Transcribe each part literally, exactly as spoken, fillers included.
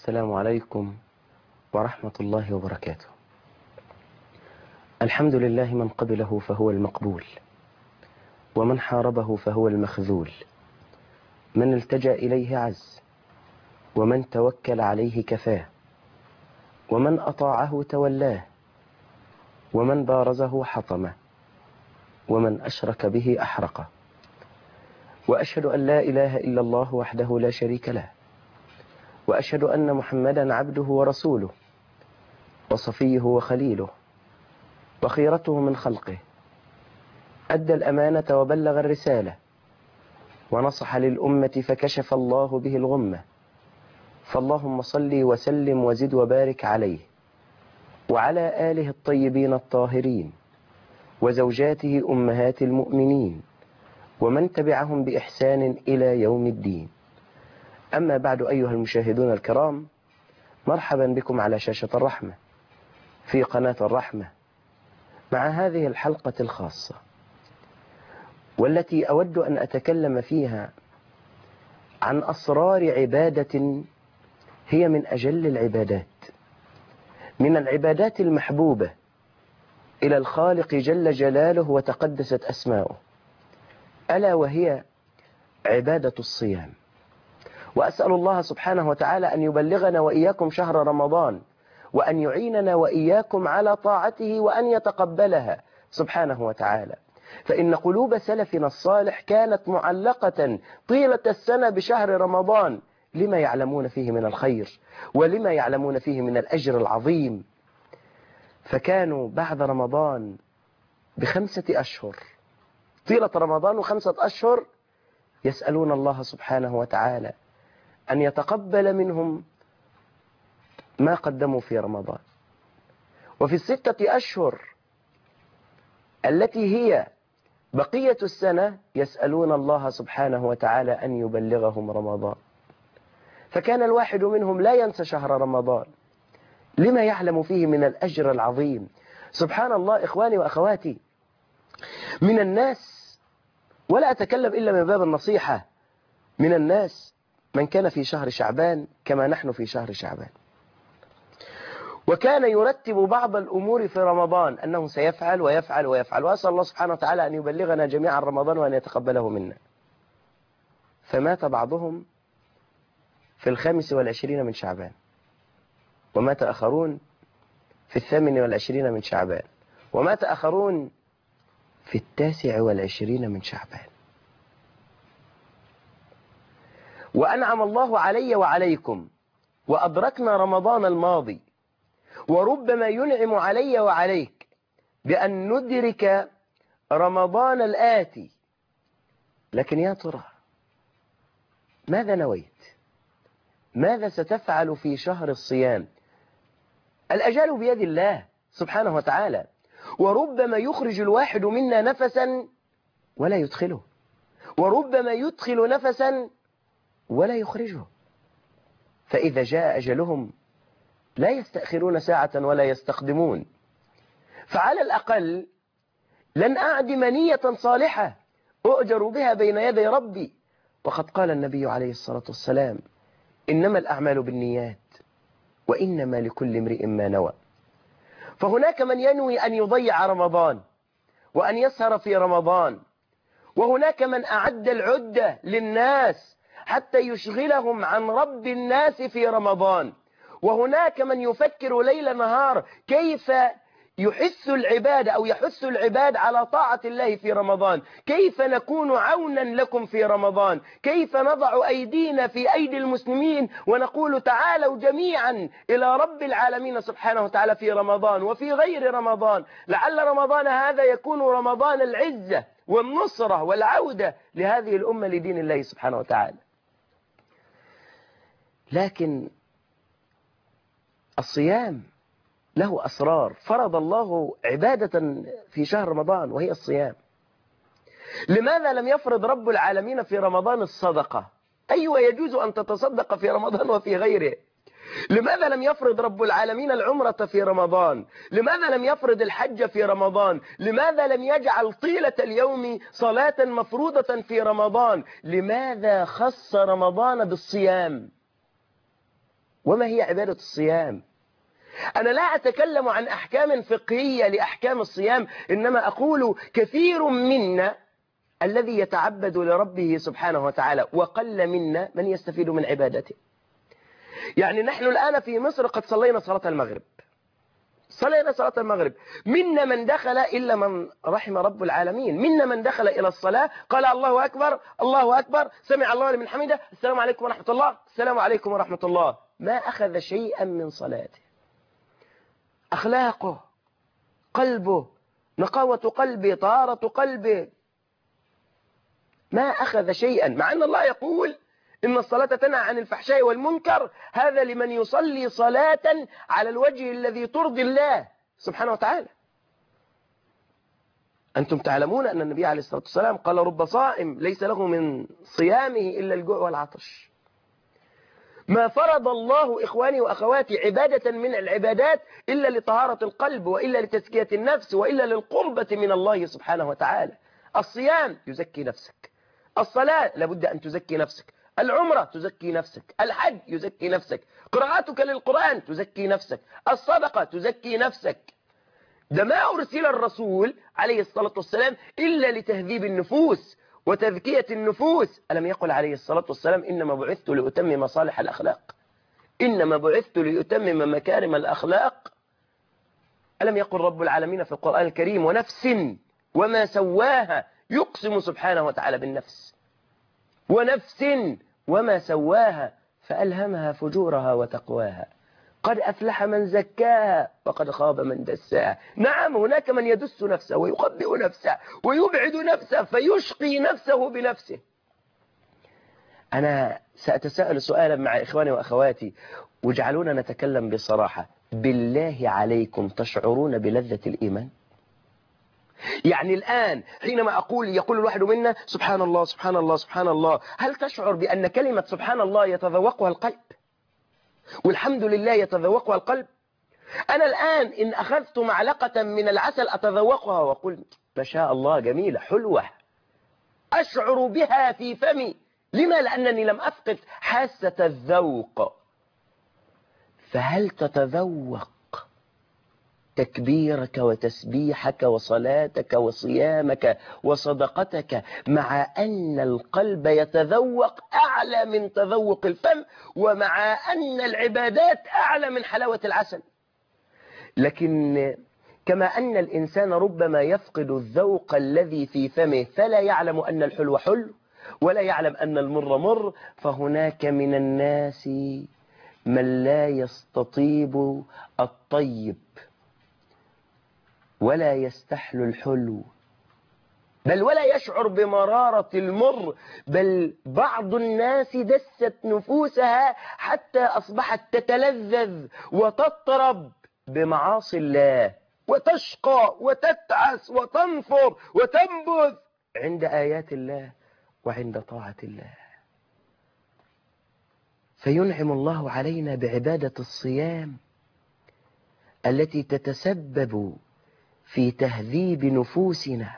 السلام عليكم ورحمة الله وبركاته. الحمد لله من قبله فهو المقبول، ومن حاربه فهو المخذول، من التجأ إليه عز، ومن توكل عليه كفاه، ومن أطاعه تولاه، ومن بارزه حطمه، ومن أشرك به أحرقه. وأشهد أن لا إله إلا الله وحده لا شريك له، وأشهد أن محمدا عبده ورسوله، وصفيه وخليله، وخيرته من خلقه، أدى الأمانة وبلغ الرسالة، ونصح للأمة فكشف الله به الغمة. فاللهم صل وسلم وزد وبارك عليه وعلى آله الطيبين الطاهرين، وزوجاته أمهات المؤمنين، ومن تبعهم بإحسان إلى يوم الدين. أما بعد، أيها المشاهدون الكرام، مرحبا بكم على شاشة الرحمة في قناة الرحمة مع هذه الحلقة الخاصة، والتي أود أن أتكلم فيها عن أسرار عبادة هي من أجل العبادات، من العبادات المحبوبة إلى الخالق جل جلاله وتقدست أسماؤه، ألا وهي عبادة الصيام. وأسأل الله سبحانه وتعالى أن يبلغنا وإياكم شهر رمضان، وأن يعيننا وإياكم على طاعته، وأن يتقبلها سبحانه وتعالى. فإن قلوب سلفنا الصالح كانت معلقة طيلة السنة بشهر رمضان، لما يعلمون فيه من الخير، ولما يعلمون فيه من الأجر العظيم. فكانوا بعد رمضان بخمسة أشهر، طيلة رمضان وخمسة أشهر، يسألون الله سبحانه وتعالى أن يتقبل منهم ما قدموا في رمضان. وفي الستة أشهر التي هي بقية السنة يسألون الله سبحانه وتعالى أن يبلغهم رمضان. فكان الواحد منهم لا ينسى شهر رمضان لما يعلم فيه من الأجر العظيم. سبحان الله إخواني وأخواتي، من الناس، ولا أتكلم إلا من باب النصيحة، من الناس من كان في شهر شعبان كما نحن في شهر شعبان، وكان يرتب بعض الأمور في رمضان أنه سيفعل ويفعل ويفعل، وأسأل الله سبحانه وتعالى أن يبلغنا جميعا رمضان وأن يتقبله منا. فمات بعضهم في الخامس والعشرين من شعبان، ومات آخرون في الثامن والعشرين من شعبان، ومات آخرون في التاسع والعشرين من شعبان. وأنعم الله علي وعليكم وأدركنا رمضان الماضي، وربما ينعم علي وعليك بأن ندرك رمضان الآتي. لكن يا ترى ماذا نويت؟ ماذا ستفعل في شهر الصيام؟ الأجال بيد الله سبحانه وتعالى، وربما يخرج الواحد منا نفسا ولا يدخله، وربما يدخل نفسا ولا يخرجه. فإذا جاء أجلهم لا يستأخرون ساعة ولا يستقدمون. فعلى الأقل لن أعدم نية صالحة أؤجر بها بين يدي ربي. وقد قال النبي عليه الصلاة والسلام: إنما الأعمال بالنيات وإنما لكل امرئ ما نوى. فهناك من ينوي أن يضيع رمضان وأن يسهر في رمضان، وهناك من أعد العدة للناس حتى يشغلهم عن رب الناس في رمضان، وهناك من يفكر ليل نهار كيف يحث العباد أو يحث العباد على طاعة الله في رمضان، كيف نكون عونا لكم في رمضان، كيف نضع أيدينا في أيدي المسلمين ونقول تعالوا جميعا إلى رب العالمين سبحانه وتعالى في رمضان وفي غير رمضان، لعل رمضان هذا يكون رمضان العزة والنصرة والعودة لهذه الأمة لدين الله سبحانه وتعالى. لكن الصيام له أسرار، فرض الله عبادة في شهر رمضان وهي الصيام. لماذا لم يفرض رب العالمين في رمضان الصدقة؟ أيوة، يجوز أن تتصدق في رمضان وفي غيره. لماذا لم يفرض رب العالمين العمرة في رمضان؟ لماذا لم يفرض الحج في رمضان؟ لماذا لم يجعل طيلة اليوم صلاة مفروضة في رمضان؟ لماذا خص رمضان بالصيام؟ وما هي عبادة الصيام؟ أنا لا أتكلم عن أحكام فقهية لأحكام الصيام، إنما أقول كثير منا الذي يتعبد لربه سبحانه وتعالى، وقل منا من يستفيد من عبادته. يعني نحن الآن في مصر قد صلينا صلاة المغرب، صلينا صلاة المغرب، منا من دخل إلا من رحم رب العالمين، منا من دخل إلى الصلاة قال الله أكبر الله أكبر سمع الله لمن حمده السلام عليكم ورحمة الله السلام عليكم ورحمة الله، ما أخذ شيئا من صلاته. أخلاقه، قلبه، نقاوة قلبه، طهارة قلبه، ما أخذ شيئا، مع أن الله يقول إن الصلاة تنهى عن الفحشاء والمنكر، هذا لمن يصلي صلاة على الوجه الذي ترضي الله سبحانه وتعالى. أنتم تعلمون أن النبي عليه الصلاة والسلام قال رب صائم ليس له من صيامه إلا الجوع والعطش. ما فرض الله إخواني وأخواتي عبادة من العبادات إلا لطهارة القلب، وإلا لتزكية النفس، وإلا للقربة من الله سبحانه وتعالى. الصيام يزكي نفسك، الصلاة لابد أن تزكي نفسك، العمرة تزكي نفسك، الحج يزكي نفسك، قراءتك للقرآن تزكي نفسك، الصدقة تزكي نفسك. ده ما أرسل الرسول عليه الصلاة والسلام إلا لتهذيب النفوس وتذكية النفوس. ألم يقل عليه الصلاة والسلام إنما بعثت لأتمم مصالح الأخلاق، إنما بعثت لأتمم مكارم الأخلاق؟ ألم يقل رب العالمين في القرآن الكريم ونفس وما سواها، يقسم سبحانه وتعالى بالنفس، ونفس وما سواها فألهمها فجورها وتقواها، قد أفلح من زكاها وقد خاب من دساها. نعم، هناك من يدس نفسه ويخبئ نفسه ويبعد نفسه فيشقي نفسه بنفسه. أنا سأتساءل سؤالا مع إخواني وأخواتي، واجعلونا نتكلم بصراحة، بالله عليكم تشعرون بلذة الإيمان؟ يعني الآن حينما أقول يقول الواحد منا سبحان الله سبحان الله سبحان الله، هل تشعر بأن كلمة سبحان الله يتذوقها القلب؟ والحمد لله يتذوقها القلب؟ أنا الآن إن أخذت معلقة من العسل أتذوقها وأقول ما شاء الله جميلة حلوة، أشعر بها في فمي. لما؟ لأنني لم أفقد حاسة الذوق. فهل تتذوق تكبيرك وتسبيحك وصلاتك وصيامك وصدقتك مع أن القلب يتذوق أعلى من تذوق الفم، ومع أن العبادات أعلى من حلاوة العسل؟ لكن كما أن الإنسان ربما يفقد الذوق الذي في فمه فلا يعلم أن الحلو حلو ولا يعلم أن المر مر، فهناك من الناس من لا يستطيب الطيب ولا يستحل الحلو، بل ولا يشعر بمرارة المر، بل بعض الناس دست نفوسها حتى أصبحت تتلذذ وتطرب بمعاصي الله وتشقى وتتعس وتنفر وتنبذ عند آيات الله وعند طاعة الله. فينعم الله علينا بعبادة الصيام التي تتسبب في تهذيب نفوسنا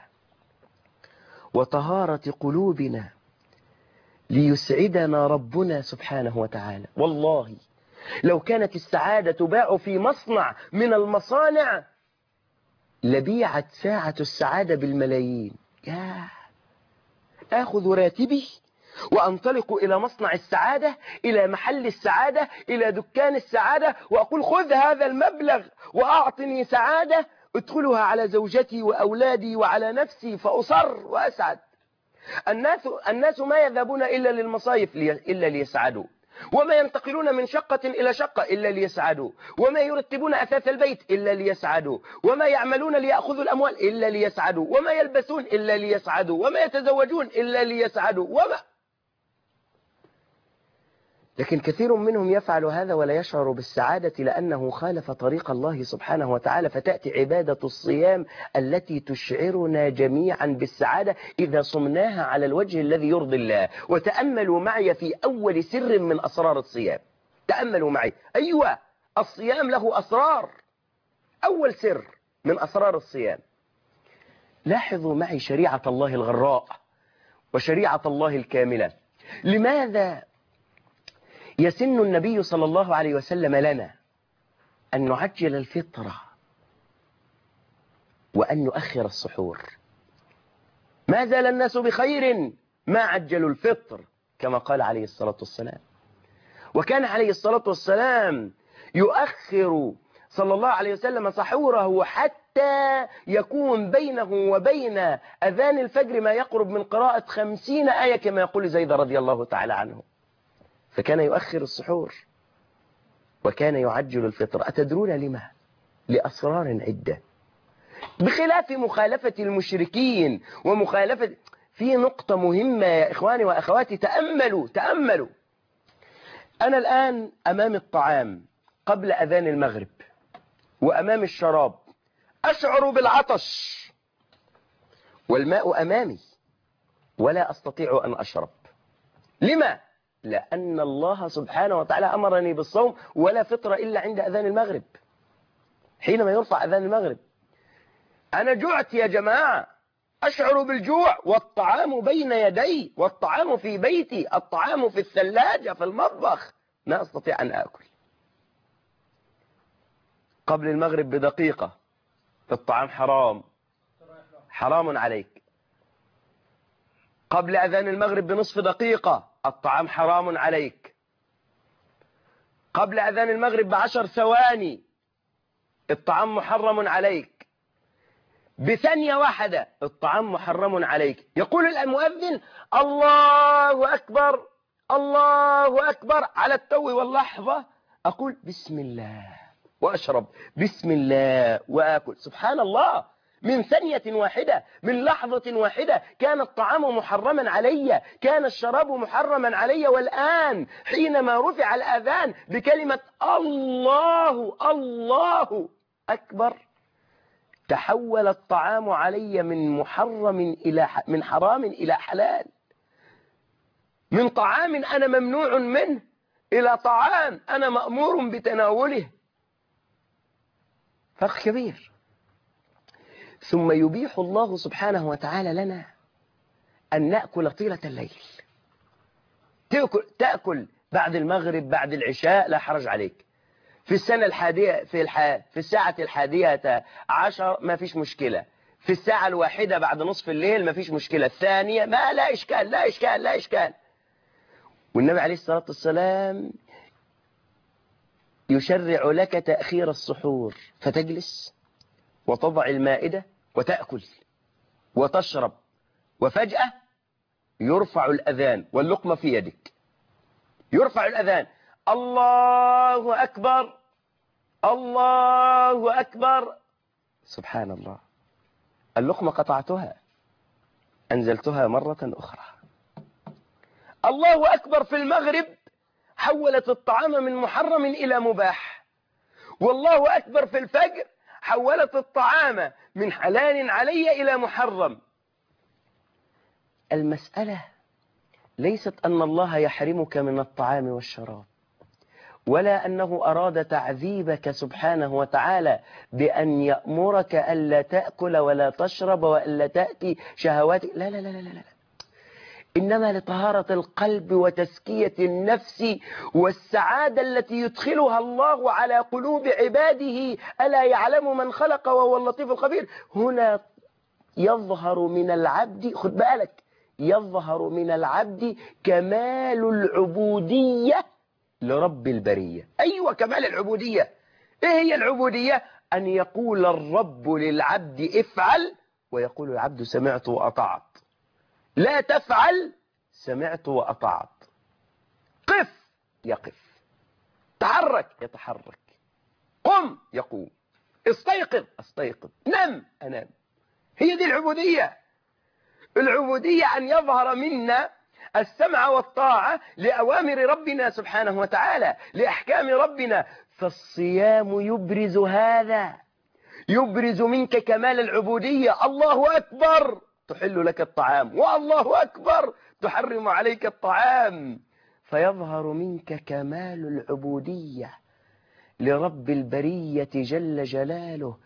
وطهارة قلوبنا ليسعدنا ربنا سبحانه وتعالى. والله لو كانت السعادة تباع في مصنع من المصانع لبيعت ساعة السعادة بالملايين. يا آخذ راتبي وأنطلق إلى مصنع السعادة، إلى محل السعادة، إلى دكان السعادة، وأقول خذ هذا المبلغ وأعطني سعادة ادخلها على زوجتي وأولادي وعلى نفسي فأصر وأسعد. الناس, الناس ما يذهبون إلا للمصايف إلا ليسعدوا، وما ينتقلون من شقة إلى شقة إلا ليسعدوا، وما يرتبون أثاث البيت إلا ليسعدوا، وما يعملون ليأخذوا الأموال إلا ليسعدوا، وما يلبسون إلا ليسعدوا، وما يتزوجون إلا ليسعدوا، وما لكن كثير منهم يفعل هذا ولا يشعر بالسعادة لأنه خالف طريق الله سبحانه وتعالى. فتأتي عبادة الصيام التي تشعرنا جميعا بالسعادة إذا صمناها على الوجه الذي يرضي الله. وتأملوا معي في أول سر من أسرار الصيام، تأملوا معي. أيوة، الصيام له أسرار. أول سر من أسرار الصيام، لاحظوا معي شريعة الله الغراء وشريعة الله الكاملة. لماذا يسن النبي صلى الله عليه وسلم لنا أن نعجل الفطرة وأن نؤخر السحور. ما زال الناس بخير ما عجلوا الفطر كما قال عليه الصلاة والسلام. وكان عليه الصلاة والسلام يؤخر صلى الله عليه وسلم سحوره حتى يكون بينه وبين أذان الفجر ما يقرب من قراءة خمسين آية كما يقول زيد رضي الله تعالى عنه. فكان يؤخر السحور وكان يعجل الفطر. أتدرون لما؟ لأسرار عدة، بخلاف مخالفة المشركين ومخالفة. في نقطة مهمة يا إخواني وأخواتي، تأملوا تأملوا. أنا الآن أمام الطعام قبل أذان المغرب وأمام الشراب، أشعر بالعطش والماء أمامي ولا أستطيع أن أشرب. لما؟ لأن الله سبحانه وتعالى أمرني بالصوم ولا فطر إلا عند أذان المغرب، حينما يرفع أذان المغرب. أنا جعت يا جماعة، أشعر بالجوع والطعام بين يدي والطعام في بيتي، الطعام في الثلاجة في المطبخ، لا أستطيع أن آكل. قبل المغرب بدقيقة الطعام حرام، حرام عليك. قبل أذان المغرب بنصف دقيقة الطعام حرام عليك. قبل أذان المغرب بعشر ثواني الطعام محرم عليك. بثانية واحدة الطعام محرم عليك. يقول المؤذن الله أكبر الله أكبر، على التو واللحظة أقول بسم الله وأشرب، بسم الله وآكل. سبحان الله، من ثانية واحدة، من لحظة واحدة كان الطعام محرما علي، كان الشراب محرما علي. والآن حينما رفع الأذان بكلمة الله الله أكبر تحول الطعام علي من محرم إلى من حرام إلى حلال، من طعام أنا ممنوع منه إلى طعام أنا مأمور بتناوله. فرق كبير. ثم يبيح الله سبحانه وتعالى لنا أن نأكل طيلة الليل. تأكل, تأكل بعد المغرب بعد العشاء لا حرج عليك. في السنة الحادية في, الح... في الساعة الحادية عشر ما فيش مشكلة. في الساعة الواحدة بعد نصف الليل ما فيش مشكلة. الثانية ما لا إشكال لا إشكال لا إشكال. والنبي عليه الصلاة والسلام يشرع لك تأخير السحور، فتجلس وتضع المائدة وتأكل وتشرب، وفجأة يرفع الأذان واللقمة في يدك. يرفع الأذان الله أكبر الله أكبر. سبحان الله، اللقمة قطعتها أنزلتها مرة أخرى. الله أكبر في المغرب حولت الطعام من محرم إلى مباح. والله أكبر في الفجر حولت الطعام من حلال علي إلى محرم. المسألة ليست أن الله يحرمك من الطعام والشراب، ولا أنه أراد تعذيبك سبحانه وتعالى بأن يأمرك ألا تأكل ولا تشرب وألا تأتي شهوات. لا لا لا لا لا، إنما لطهارة القلب وتزكية النفس والسعادة التي يدخلها الله على قلوب عباده. ألا يعلم من خلق وهو اللطيف الخبير. هنا يظهر من العبد، خد بالك، يظهر من العبد كمال العبودية لرب البرية. أيوة، كمال العبودية. إيه هي العبودية؟ أن يقول الرب للعبد افعل ويقول العبد سمعت وأطعت. لا تفعل سمعت وأطعت. قف يقف، تحرك يتحرك، قم يقوم، استيقظ استيقظ، نم أنام. هي دي العبودية. العبودية أن يظهر منا السمع والطاعة لأوامر ربنا سبحانه وتعالى، لأحكام ربنا. فالصيام يبرز هذا، يبرز منك كمال العبودية. الله أكبر تحل لك الطعام، والله أكبر تحرم عليك الطعام، فيظهر منك كمال العبودية لرب البرية جل جلاله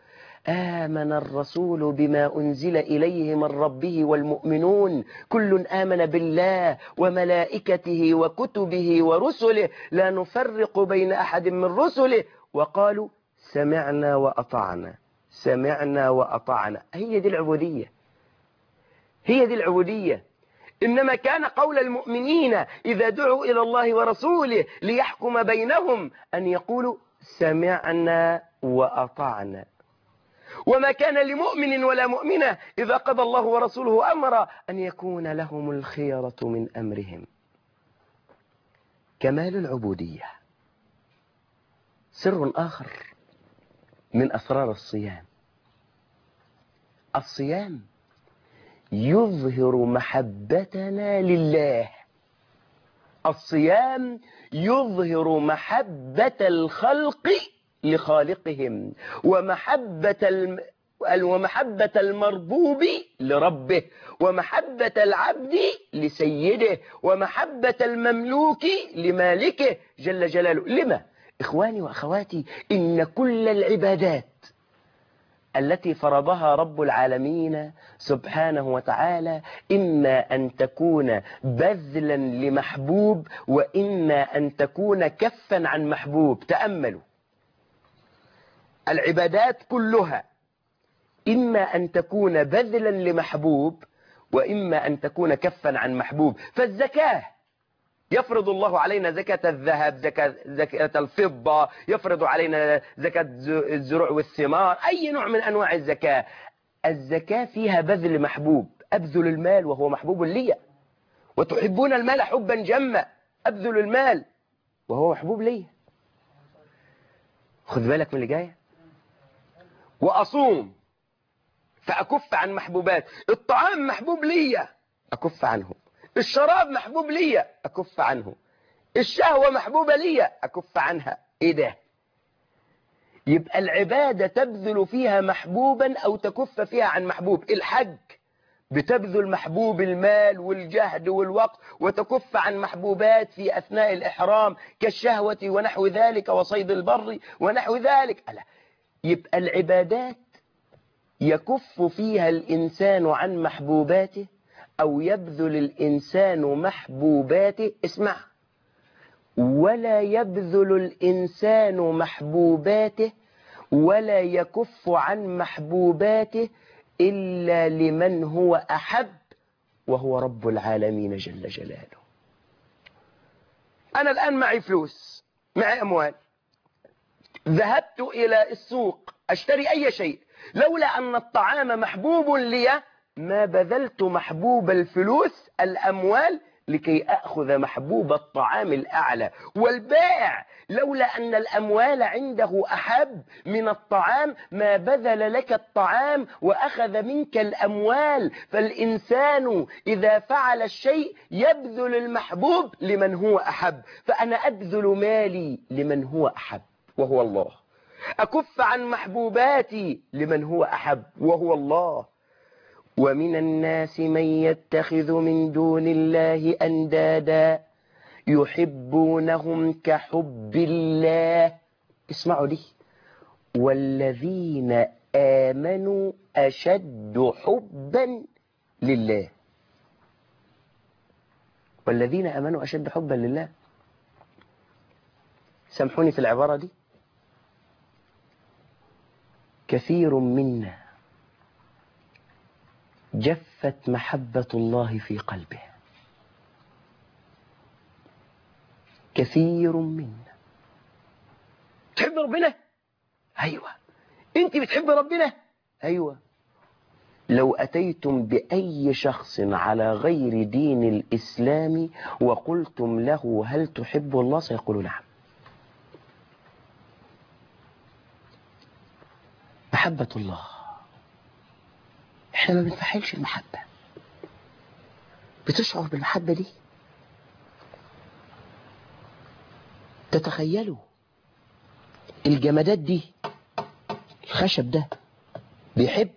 آمن الرسول بما أنزل إليه من ربه والمؤمنون كل آمن بالله وملائكته وكتبه ورسله لا نفرق بين أحد من رسله وقالوا سمعنا وأطعنا سمعنا وأطعنا. هي دي العبودية، هي دي العبودية. إنما كان قول المؤمنين إذا دعوا إلى الله ورسوله ليحكم بينهم أن يقولوا سمعنا وأطعنا. وما كان لمؤمن ولا مؤمنة إذا قضى الله ورسوله أمرا أن يكون لهم الخيرة من أمرهم. كمال العبودية سر آخر من أسرار الصيام. الصيام يظهر محبتنا لله. الصيام يظهر محبة الخلق لخالقهم ومحبة الم... ومحبة المربوب لربه ومحبة العبد لسيده ومحبة المملوك لمالكه جل جلاله. لما؟ إخواني وأخواتي، إن كل العبادات التي فرضها رب العالمين سبحانه وتعالى إما أن تكون بذلا لمحبوب وإما أن تكون كفا عن محبوب. تأملوا، العبادات كلها إما أن تكون بذلا لمحبوب وإما أن تكون كفا عن محبوب. فالزكاة يفرض الله علينا زكاة الذهب، زكاة, زكاة الفضة، يفرض علينا زكاة الزروع والثمار، أي نوع من أنواع الزكاة. الزكاة فيها بذل محبوب، أبذل المال وهو محبوب لي، وتحبون المال حبا جما، أبذل المال وهو محبوب لي. خذ بالك من اللي جاية. وأصوم فأكف عن محبوبات. الطعام محبوب لي أكف عنه، الشراب محبوب لي أكف عنه، الشهوة محبوبة لي أكف عنها. إيه ده؟ يبقى العبادة تبذل فيها محبوبا أو تكف فيها عن محبوب. الحج بتبذل محبوب المال والجهد والوقت وتكف عن محبوبات في أثناء الإحرام كالشهوة ونحو ذلك وصيد البر ونحو ذلك. ألا يبقى العبادات يكف فيها الإنسان عن محبوباته أو يبذل الإنسان محبوباته. اسمع، ولا يبذل الإنسان محبوباته ولا يكف عن محبوباته إلا لمن هو أحب وهو رب العالمين جل جلاله. أنا الآن معي فلوس، معي أموال، ذهبت إلى السوق أشتري أي شيء، لولا أن الطعام محبوب لي ما بذلت محبوب الفلوس الأموال لكي أخذ محبوب الطعام الأعلى. والبائع لولا أن الأموال عنده أحب من الطعام ما بذل لك الطعام وأخذ منك الأموال. فالإنسان إذا فعل الشيء يبذل المحبوب لمن هو أحب. فأنا أبذل مالي لمن هو أحب وهو الله، أكف عن محبوباتي لمن هو أحب وهو الله. ومن الناس من يتخذ من دون الله أندادا يحبونهم كحب الله. اسمعوا لي، والذين آمنوا أشد حبا لله. والذين آمنوا أشد حبا لله. سامحوني في العبارة دي، كثير منا جفت محبة الله في قلبه. كثير منا. تحب ربنا؟ أيوة. أنت بتحب ربنا؟ أيوة. لو أتيتم بأي شخص على غير دين الإسلام وقلتم له هل تحب الله سيقول نعم. محبة الله، احنا ما بنفحلش المحبة. بتشعر بالمحبة دي؟ تتخيلوا الجمادات دي، الخشب ده بيحب.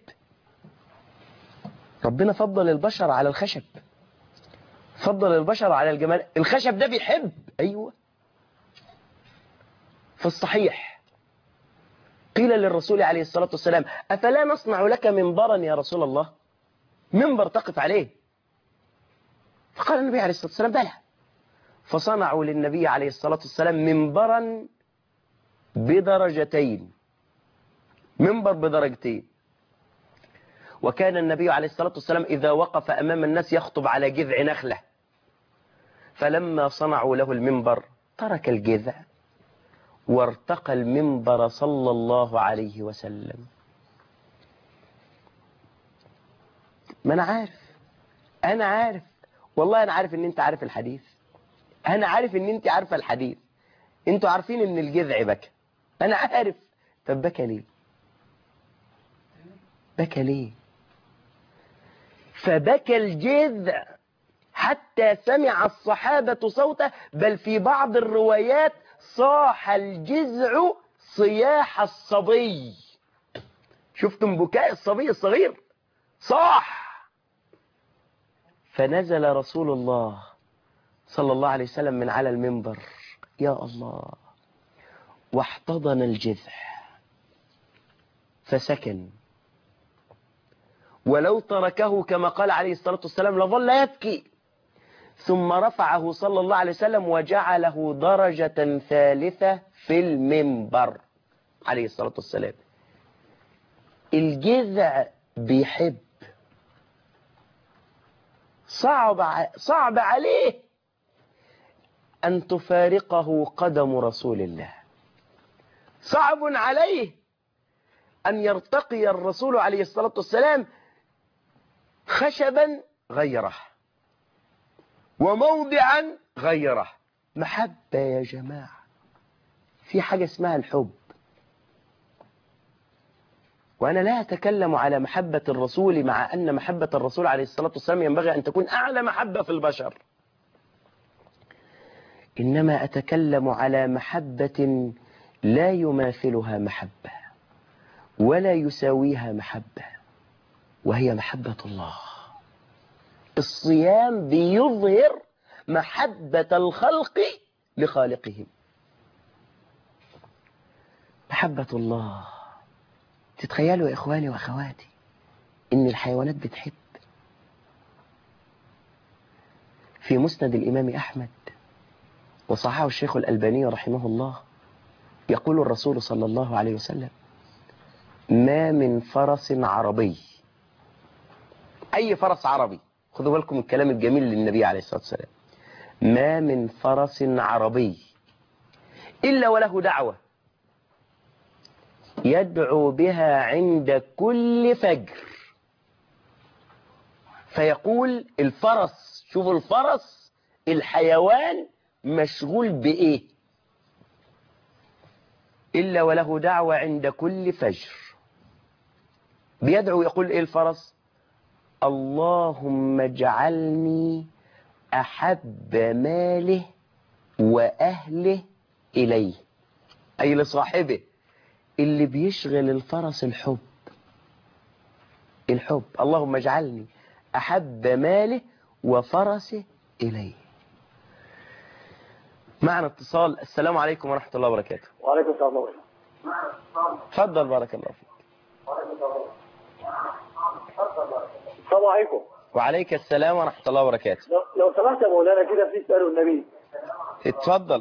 ربنا فضل البشر على الخشب، فضل البشر على الجمال. الخشب ده بيحب. أيوة. في الصحيح قيل قيل للرسول عليه الصلاة والسلام أفلا نصنع لك منبرا يا رسول الله، منبر تقف عليه؟ فقال النبي عليه الصلاة والسلام بلى. فصنعوا للنبي عليه الصلاة والسلام منبرا بدرجتين، منبر بدرجتين. وكان النبي عليه الصلاة والسلام إذا وقف أمام الناس يخطب على جذع نخلة، فلما صنعوا له المنبر ترك الجذع وارتقى المنبر صلى الله عليه وسلم. ما أنا عارف، أنا عارف والله، أنا عارف إن أنت عارف الحديث، أنا عارف إن أنت عارفة الحديث، أنتوا عارفين إن الجذع بكى، أنا عارف. طب بكى ليه؟ بكى ليه؟ فبكى الجذع حتى سمع الصحابة صوته، بل في بعض الروايات صاح الجذع صياح الصبي. شفتم بكاء الصبي الصغير؟ صاح. فنزل رسول الله صلى الله عليه وسلم من على المنبر، يا الله، واحتضن الجذع فسكن. ولو تركه كما قال عليه الصلاة والسلام لظل يبكي. ثم رفعه صلى الله عليه وسلم وجعله درجة ثالثة في المنبر عليه الصلاة والسلام. الجذع بيحب، صعب صعب عليه أن تفارقه قدم رسول الله، صعب عليه أن يرتقي الرسول عليه الصلاة والسلام خشبا غيره وموضعا غيره. محبة يا جماعة، في حاجة اسمها الحب. وأنا لا أتكلم على محبة الرسول، مع أن محبة الرسول عليه الصلاة والسلام ينبغي أن تكون أعلى محبة في البشر، إنما أتكلم على محبة لا يماثلها محبة ولا يساويها محبة، وهي محبة الله. الصيام بيظهر محبة الخلق لخالقهم. محبة الله. تتخيلوا يا إخواني وأخواتي إن الحيوانات بتحب. في مسند الإمام أحمد وصححه الشيخ الألباني رحمه الله، يقول الرسول صلى الله عليه وسلم: ما من فرس عربي، أي فرس عربي، خذوا بالكم من الكلام الجميل للنبي عليه الصلاة والسلام، ما من فرس عربي إلا وله دعوة يدعو بها عند كل فجر. فيقول الفرس، شوفوا الفرس الحيوان مشغول بإيه؟ إلا وله دعوة عند كل فجر، بيدعو يقول إيه الفرس؟ اللهم اجعلني أحب ماله وأهله إليه، أي لصاحبه. اللي بيشغل الفرس الحب، الحب. اللهم اجعلني أحب ماله وفرسه إليه. معنا اتصال. السلام عليكم ورحمة الله وبركاته. وعليكم السلام ورحمة الله. تفضل، بارك الله فيك. السلام عليكم. وعليك السلام ورحمة الله وبركاته. لو, لو سمحت يا مولانا كده في سؤال النبي. اتفضل.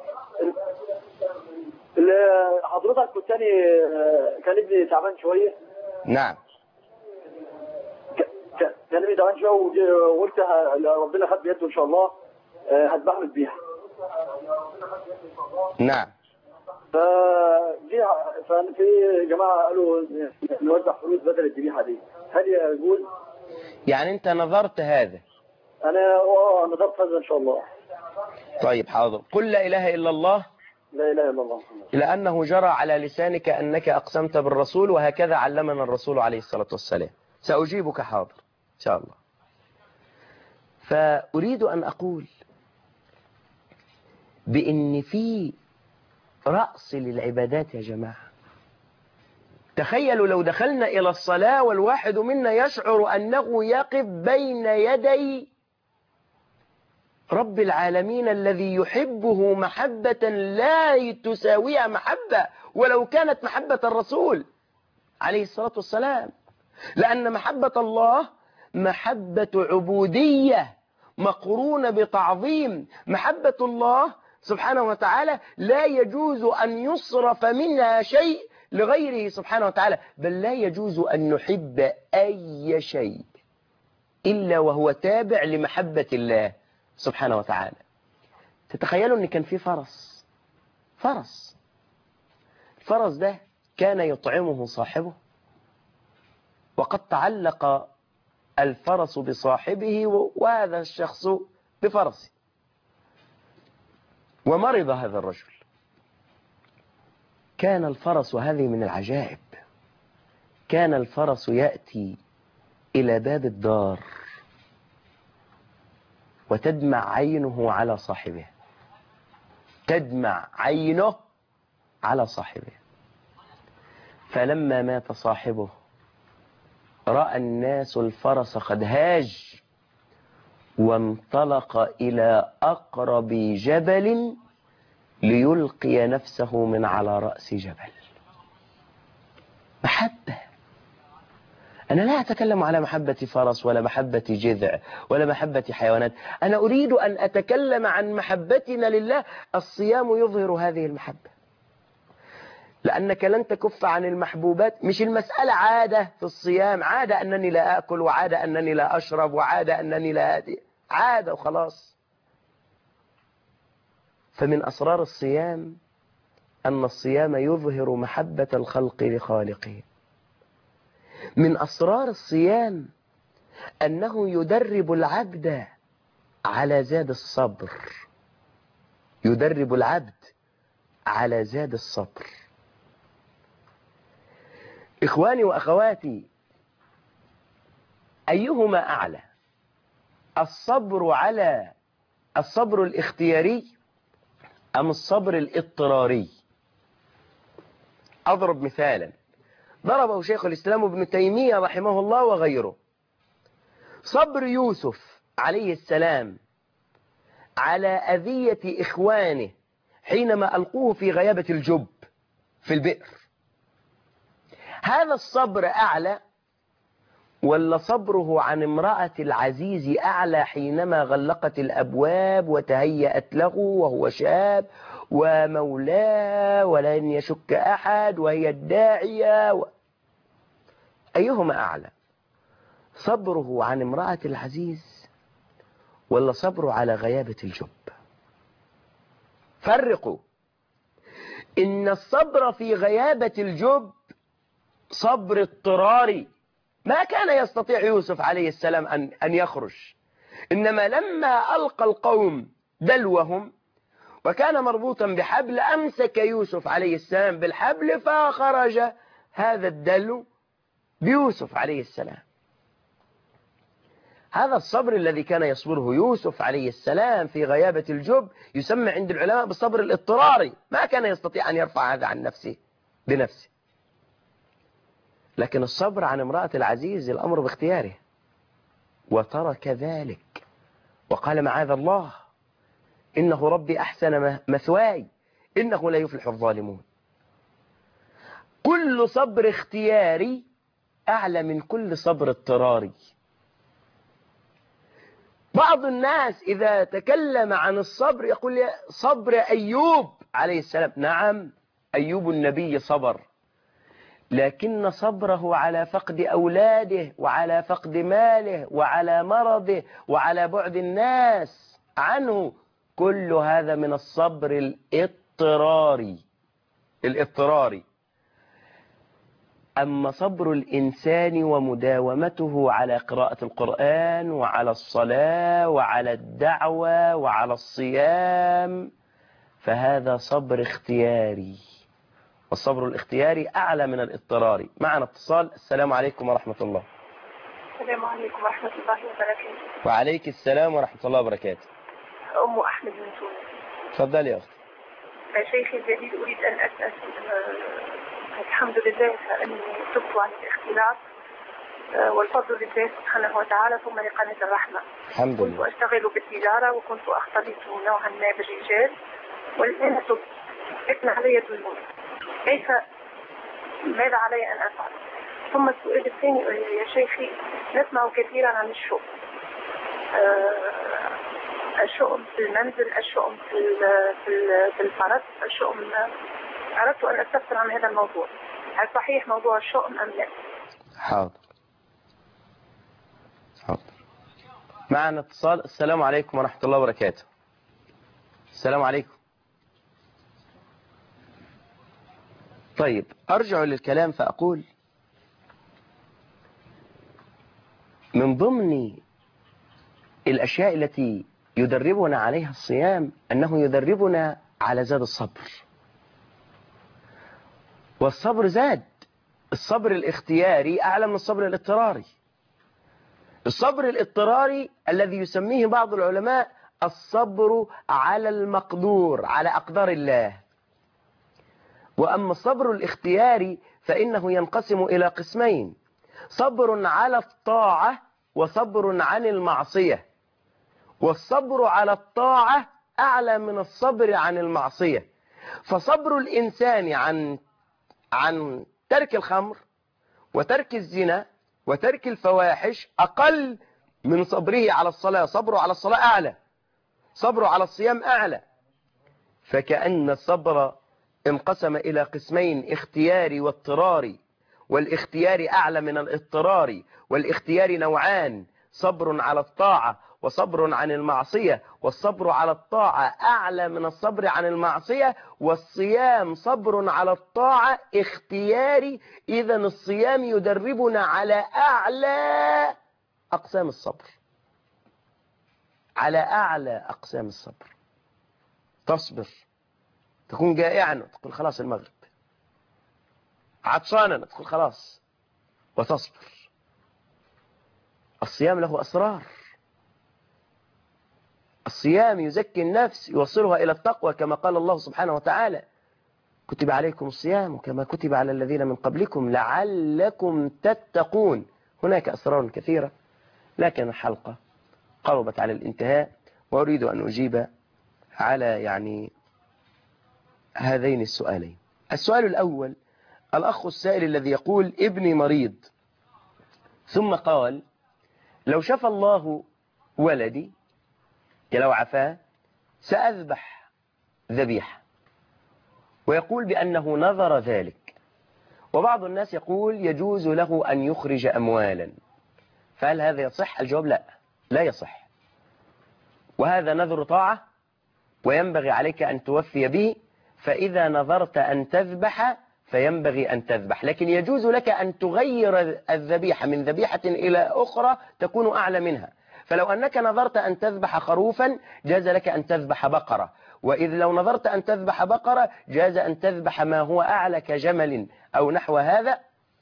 ال- حضرتك كنت تاني كان ابني تعبان شوية. نعم. ك- ك- كان ابني تعبان شوية وج- وقلت ه- ربنا خد بيده إن شاء الله هتبحمد بيها. نعم. فجي ففي جماعة قالوا نوزع فلوس بدل الذبيحة دي، هل يجوز؟ يعني أنت نظرت هذا؟ أنا اه نظرت هذا إن شاء الله. طيب حاضر. قل لا إله إلا الله. لا إله إلا الله. لأنه جرى على لسانك أنك أقسمت بالرسول، وهكذا علمنا الرسول عليه الصلاة والسلام. سأجيبك حاضر إن شاء الله. فأريد أن أقول بأن في رأس للعبادات يا جماعة. تخيلوا لو دخلنا إلى الصلاة والواحد منا يشعر أنه يقف بين يدي رب العالمين الذي يحبه محبة لا تساويها محبة ولو كانت محبة الرسول عليه الصلاة والسلام، لأن محبة الله محبة عبودية مقرونة بتعظيم. محبة الله سبحانه وتعالى لا يجوز أن يصرف منها شيء لغيره سبحانه وتعالى، بل لا يجوز أن نحب أي شيء إلا وهو تابع لمحبة الله سبحانه وتعالى. تتخيلوا أن كان في فرس فرس الفرس ده كان يطعمه صاحبه، وقد تعلق الفرس بصاحبه وهذا الشخص بفرسه، ومرض هذا الرجل. كان الفرس، وهذه من العجائب، كان الفرس يأتي إلى باب الدار وتدمع عينه على صاحبه، تدمع عينه على صاحبه. فلما مات صاحبه رأى الناس الفرس قد هاج وانطلق إلى أقرب جبل ليلقي نفسه من على رأس جبل. محبة. أنا لا أتكلم على محبة فرس ولا محبة جذع ولا محبة حيوانات، أنا أريد أن أتكلم عن محبتنا لله. الصيام يظهر هذه المحبة، لأنك لن تكف عن المحبوبات. مش المسألة عادة في الصيام، عادة أنني لا أكل، وعادة أنني لا أشرب، وعادة أنني لا أدي، عادة وخلاص. فمن أسرار الصيام أن الصيام يظهر محبة الخلق لخالقه. من أسرار الصيام أنه يدرب العبد على زاد الصبر، يدرب العبد على زاد الصبر. إخواني وأخواتي، أيهما أعلى، الصبر على الصبر الاختياري أم الصبر الاضطراري؟ أضرب مثالا ضربه شيخ الإسلام ابن تيمية رحمه الله وغيره. صبر يوسف عليه السلام على أذية إخوانه حينما ألقوه في غيابة الجب في البئر، هذا الصبر أعلى ولا صبره عن امرأة العزيز أعلى حينما غلقت الأبواب وتهيأت له وهو شاب ومولاه ولن يشك أحد وهي الداعية و... أيهما أعلى، صبره عن امرأة العزيز ولا صبره على غيابة الجب؟ فرقوا. إن الصبر في غيابة الجب صبر اضطراري، ما كان يستطيع يوسف عليه السلام أن أن يخرج، إنما لما ألقى القوم دلوهم وكان مربوطا بحبل أمسك يوسف عليه السلام بالحبل فخرج هذا الدلو بيوسف عليه السلام. هذا الصبر الذي كان يصبره يوسف عليه السلام في غيابة الجب يسمى عند العلماء بالصبر الاضطراري، ما كان يستطيع أن يرفع هذا عن نفسه بنفسه. لكن الصبر عن امرأة العزيز الأمر باختياره، وترك ذلك وقال معاذ الله إنه ربي أحسن مثواي إنه لا يفلح الظالمون. كل صبر اختياري أعلى من كل صبر اضطراري. بعض الناس إذا تكلم عن الصبر يقول صبر أيوب عليه السلام، نعم أيوب النبي صبر، لكن صبره على فقد أولاده وعلى فقد ماله وعلى مرضه وعلى بعد الناس عنه، كل هذا من الصبر الاضطراري الاضطراري. أما صبر الإنسان ومداومته على قراءة القرآن وعلى الصلاة وعلى الدعوة وعلى الصيام فهذا صبر اختياري، والصبر الاختياري أعلى من الاضطراري. معنا اتصال. السلام عليكم ورحمة الله. السلام عليكم ورحمة الله وبركاته. وعليك السلام ورحمة الله وبركاته. أم أحمد من تونس. تفضلي يا أختي. شيخي الجليل، أريد أن أسأل، الحمد لله أني تبت عن الاختلاط، والفضل لله سبحانه وتعالى ثم لقناة الرحمة. الحمد كنت لله. أشتغل بالتجارة وكنت أختلط نوعا ما بالرجال، والآن تبت إثم علي الذنوب، كيف ماذا علي أن أفعل؟ ثم السؤال الثاني يا شيخي، نسمع كثيرا عن الشؤم، آه الشؤم في المنزل، الشؤم في في في الفرس، الشؤم. أردت أن أستفسر عن هذا الموضوع، هل صحيح موضوع الشؤم أم لا؟ حاضر حاضر. معنا اتصال. السلام عليكم ورحمة الله وبركاته. السلام عليكم. طيب أرجع للكلام فأقول من ضمن الأشياء التي يدربنا عليها الصيام أنه يدربنا على زاد الصبر، والصبر زاد. الصبر الاختياري أعلى من الصبر الاضطراري. الصبر الاضطراري الذي يسميه بعض العلماء الصبر على المقدور، على أقدار الله. وأما الصبر الاختياري فإنه ينقسم إلى قسمين: صبر على الطاعة وصبر عن المعصية. والصبر على الطاعة أعلى من الصبر عن المعصية. فصبر الإنسان عن عن ترك الخمر وترك الزنا وترك الفواحش أقل من صبره على الصلاة. صبره على الصلاة أعلى، صبره على الصيام أعلى. فكأن الصبر انقسم إلى قسمين: اختياري واضطراري، والاختياري أعلى من الاضطراري. والاختياري نوعان: صبر على الطاعة وصبر عن المعصية. والصبر على الطاعة أعلى من الصبر عن المعصية. والصيام صبر على الطاعة اختياري. إذن الصيام يدربنا على أعلى أقسام الصبر، على أعلى أقسام الصبر. تصبر، تكون جائعا تقول خلاص المغرب، عطشانا تقول خلاص وتصبر. الصيام له أسرار. الصيام يزكي النفس، يوصلها إلى التقوى كما قال الله سبحانه وتعالى: كتب عليكم الصيام كما كتب على الذين من قبلكم لعلكم تتقون. هناك أسرار كثيرة، لكن الحلقة قربت على الانتهاء، وأريد أن أجيب على يعني هذين السؤالين. السؤال الأول: الأخ السائل الذي يقول ابني مريض، ثم قال لو شفى الله ولدي، لو عفاه سأذبح ذبيحة، ويقول بأنه نذر ذلك. وبعض الناس يقول يجوز له أن يخرج أموالا، فهل هذا يصح؟ الجواب لا، لا يصح. وهذا نذر طاعة وينبغي عليك أن توفي به، فإذا نذرت أن تذبح فينبغي أن تذبح. لكن يجوز لك أن تغير الذبيحة من ذبيحة إلى أخرى تكون أعلى منها. فلو أنك نذرت أن تذبح خروفا جاز لك أن تذبح بقرة، وإذ لو نذرت أن تذبح بقرة جاز أن تذبح ما هو أعلى كجمل أو نحو هذا،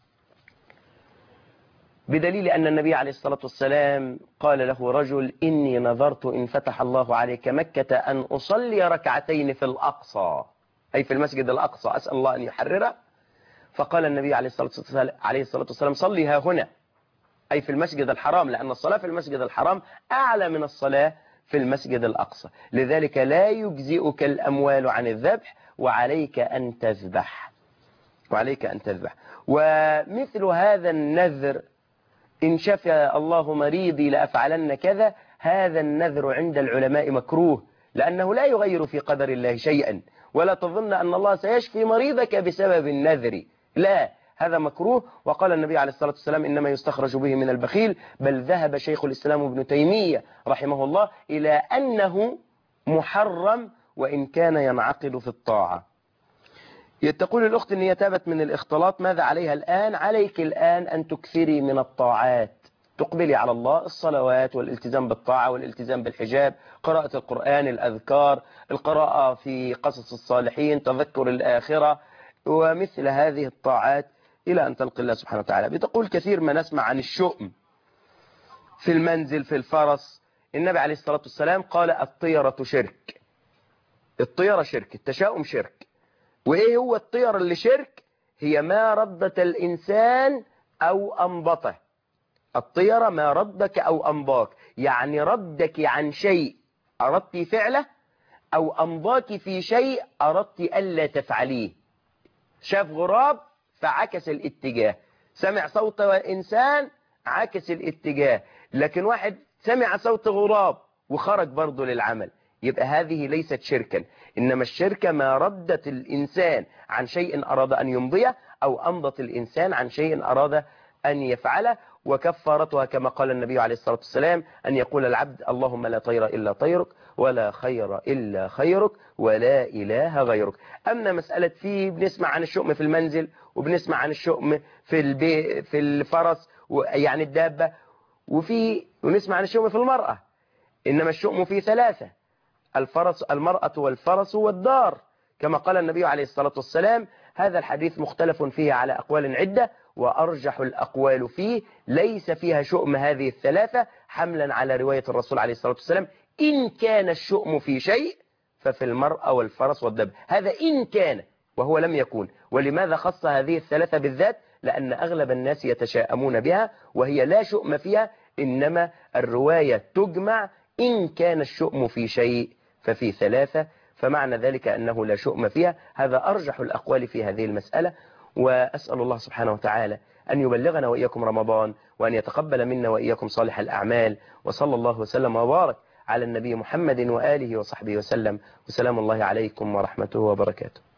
بدليل أن النبي عليه الصلاة والسلام قال له رجل: إني نذرت إن فتح الله عليك مكة أن أصلي ركعتين في الأقصى، أي في المسجد الأقصى، أسأل الله أن يحرره. فقال النبي عليه الصلاة والسلام: صلي ها هنا، أي في المسجد الحرام، لأن الصلاة في المسجد الحرام أعلى من الصلاة في المسجد الأقصى. لذلك لا يجزئك الأموال عن الذبح، وعليك أن تذبح، وعليك أن تذبح. ومثل هذا النذر: إن شفى الله مريضي لأفعلن كذا، هذا النذر عند العلماء مكروه، لأنه لا يغير في قدر الله شيئا. ولا تظن أن الله سيشفي مريضك بسبب النذر، لا، هذا مكروه. وقال النبي عليه الصلاة والسلام: إنما يستخرج به من البخيل. بل ذهب شيخ الإسلام ابن تيمية رحمه الله إلى أنه محرم وإن كان ينعقد في الطاعة. تقول الأخت أن هي تابت من الاختلاط، ماذا عليها الآن؟ عليك الآن أن تكثري من الطاعات، تقبلي على الله، الصلوات والالتزام بالطاعة والالتزام بالحجاب، قراءة القرآن، الأذكار، القراءة في قصص الصالحين، تذكر الآخرة، ومثل هذه الطاعات إلى أن تلقي الله سبحانه وتعالى. بتقول كثير ما نسمع عن الشؤم في المنزل، في الفرس. النبي عليه الصلاة والسلام قال: الطيرة شرك. الطيرة شرك، التشاؤم شرك. وإيه هو الطيرة اللي شرك؟ هي ما ردت الإنسان أو أنبطه. الطيرة ما ردك أو أمضاك، يعني ردك عن شيء أردت فعله أو أمضاك في شيء أردت ألا تفعليه. شاف غراب فعكس الاتجاه، سمع صوت إنسان عكس الاتجاه، لكن واحد سمع صوت غراب وخرج برضه للعمل، يبقى هذه ليست شركا. إنما الشركة ما ردت الإنسان عن شيء أراد أن يمضيه أو أمضت الإنسان عن شيء أراد أن يفعله. وكفارتها كما قال النبي عليه الصلاة والسلام أن يقول العبد اللهم لا طير إلا طيرك ولا خير إلا خيرك ولا إله غيرك. أما مسألة فيه بنسمع عن الشؤم في المنزل وبنسمع عن الشؤم في البي في الفرس يعني الدابة، وفي ونسمع عن الشؤم في المرأة، إنما الشؤم فيه ثلاثة: الفرس المرأة والفرس والدار، كما قال النبي عليه الصلاة والسلام. هذا الحديث مختلف فيه على أقوال عدة، وأرجح الأقوال فيه ليس فيها شؤم هذه الثلاثة، حملا على رواية الرسول عليه الصلاة والسلام إن كان الشؤم في شيء ففي المرأة والفرس والدب. هذا إن كان، وهو لم يكون. ولماذا خص هذه الثلاثة بالذات؟ لأن أغلب الناس يتشاءمون بها وهي لا شؤم فيها، إنما الرواية تجمع إن كان الشؤم في شيء ففي ثلاثة، فمعنى ذلك أنه لا شؤم فيها. هذا أرجح الأقوال في هذه المسألة. وأسأل الله سبحانه وتعالى أن يبلغنا وإياكم رمضان، وأن يتقبل منا وإياكم صالح الأعمال. وصلى الله وسلم وبارك على النبي محمد وآله وصحبه وسلم، وسلام الله عليكم ورحمته وبركاته.